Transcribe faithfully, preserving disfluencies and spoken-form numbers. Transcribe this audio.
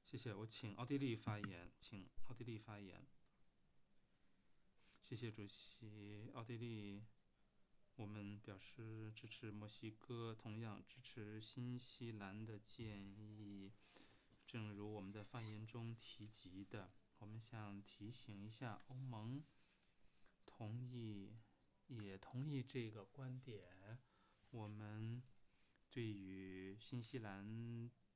谢谢，我请奥地利发言，请奥地利发言。谢谢主席，奥地利，我们表示支持墨西哥，同样支持新西兰的建议。正如我们在发言中提及的，我们想提醒一下欧盟，同意，也同意这个观点。我们对于新西兰